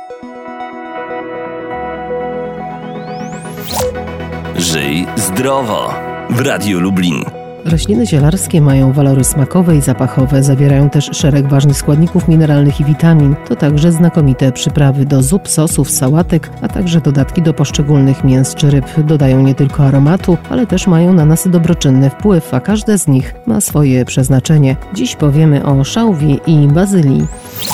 Żyj zdrowo w Radiu Lublin. Rośliny zielarskie mają walory smakowe i zapachowe, zawierają też szereg ważnych składników mineralnych i witamin. To także znakomite przyprawy do zup, sosów, sałatek, a także dodatki do poszczególnych mięs czy ryb. Dodają nie tylko aromatu, ale też mają na nas dobroczynny wpływ, a każde z nich ma swoje przeznaczenie. Dziś powiemy o szałwii i bazylii.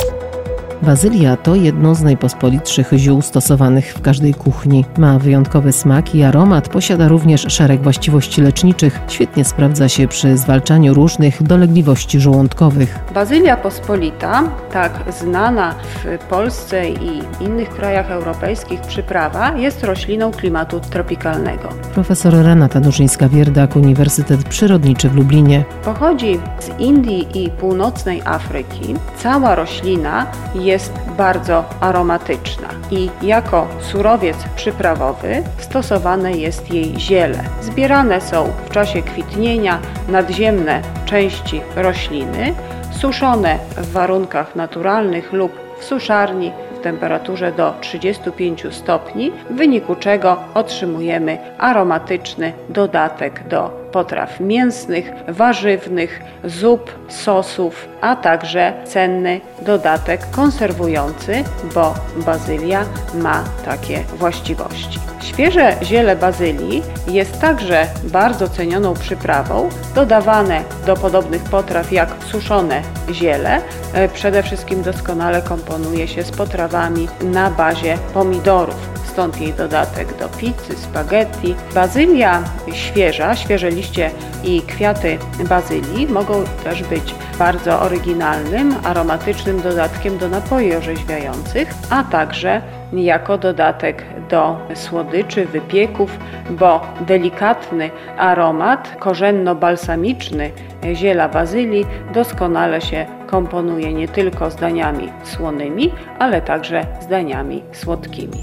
Bazylia to jedno z najpospolitszych ziół stosowanych w każdej kuchni. Ma wyjątkowy smak i aromat, posiada również szereg właściwości leczniczych. Świetnie sprawdza się przy zwalczaniu różnych dolegliwości żołądkowych. Bazylia pospolita, tak znana w Polsce i innych krajach europejskich przyprawa, jest rośliną klimatu tropikalnego. Profesor Renata Durzyńska-Wierdak, Uniwersytet Przyrodniczy w Lublinie. Pochodzi z Indii i północnej Afryki. Cała roślina jest bardzo aromatyczna i jako surowiec przyprawowy stosowane jest jej ziele. Zbierane są w czasie kwitnienia nadziemne części rośliny, suszone w warunkach naturalnych lub w suszarni w temperaturze do 35 stopni, w wyniku czego otrzymujemy aromatyczny dodatek do potraw mięsnych, warzywnych, zup, sosów, a także cenny dodatek konserwujący, bo bazylia ma takie właściwości. Świeże ziele bazylii jest także bardzo cenioną przyprawą, dodawane do podobnych potraw jak suszone ziele. Przede wszystkim doskonale komponuje się z potrawami na bazie pomidorów. Stąd jej dodatek do pizzy, spaghetti. Bazylia świeża, świeże liście i kwiaty bazylii mogą też być bardzo oryginalnym, aromatycznym dodatkiem do napoi orzeźwiających, a także jako dodatek do słodyczy, wypieków, bo delikatny aromat korzenno-balsamiczny ziela bazylii doskonale się komponuje nie tylko z daniami słonymi, ale także z daniami słodkimi.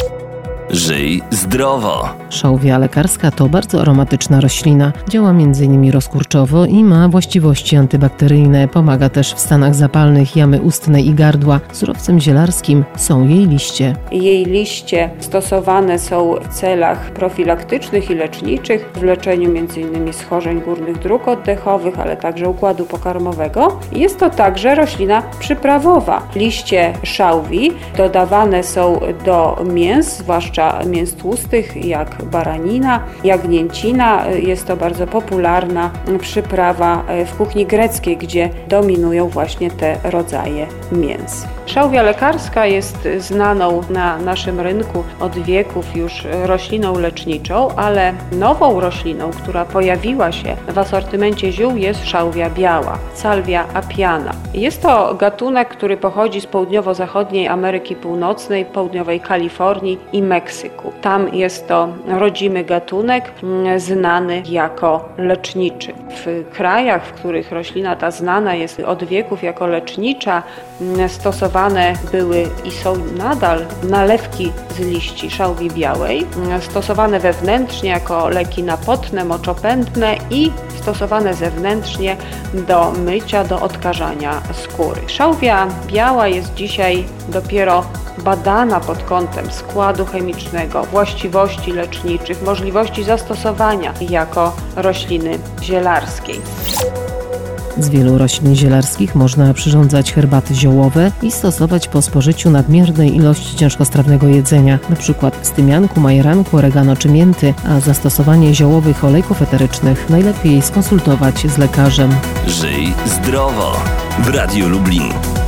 Żyj zdrowo. Szałwia lekarska to bardzo aromatyczna roślina. Działa m.in. rozkurczowo i ma właściwości antybakteryjne. Pomaga też w stanach zapalnych jamy ustnej i gardła. Surowcem zielarskim są jej liście. Jej liście stosowane są w celach profilaktycznych i leczniczych, w leczeniu m.in. schorzeń górnych dróg oddechowych, ale także układu pokarmowego. Jest to także roślina przyprawowa. Liście szałwii dodawane są do mięs, zwłaszcza mięs tłustych jak baranina, jagnięcina. Jest to bardzo popularna przyprawa w kuchni greckiej, gdzie dominują właśnie te rodzaje mięs. Szałwia lekarska jest znaną na naszym rynku od wieków już rośliną leczniczą, ale nową rośliną, która pojawiła się w asortymencie ziół, jest szałwia biała, Salvia apiana. Jest to gatunek, który pochodzi z południowo-zachodniej Ameryki Północnej, południowej Kalifornii i Meksyku. Tam jest to rodzimy gatunek znany jako leczniczy. W krajach, w których roślina ta znana jest od wieków jako lecznicza, stosowane były i są nadal nalewki z liści szałwii białej, stosowane wewnętrznie jako leki napotne, moczopędne i stosowane zewnętrznie do mycia, do odkażania skóry. Szałwia biała jest dzisiaj dopiero badana pod kątem składu chemicznego, właściwości leczniczych, możliwości zastosowania jako rośliny zielarskiej. Z wielu roślin zielarskich można przyrządzać herbaty ziołowe i stosować po spożyciu nadmiernej ilości ciężkostrawnego jedzenia, np. z tymianku, majeranku, oregano czy mięty, a zastosowanie ziołowych olejków eterycznych najlepiej skonsultować z lekarzem. Żyj zdrowo w Radiu Lublin.